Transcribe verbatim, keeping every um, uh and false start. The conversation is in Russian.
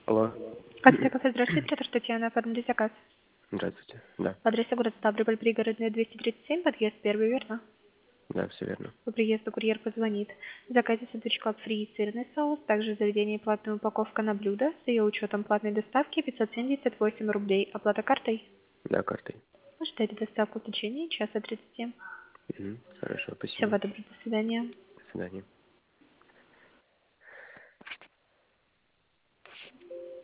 Алло. Кафе, кафе, здравствуйте, оператор Татьяна, оформили заказ. Здравствуйте. Да. По адресу город Ставрополь, пригородная, двести тридцать семь, подъезд первый, верно? Да, все верно. По приезду курьер позвонит. В заказе сундучка фри сырный соус, также в заведении платная упаковка на блюдо, с ее учетом платной доставки пятьсот семьдесят восемь рублей. Оплата картой? Да, картой. Ожидайте доставку в течение часа тридцати. Угу. Хорошо, Всего спасибо. доброго, до свидания. До свидания.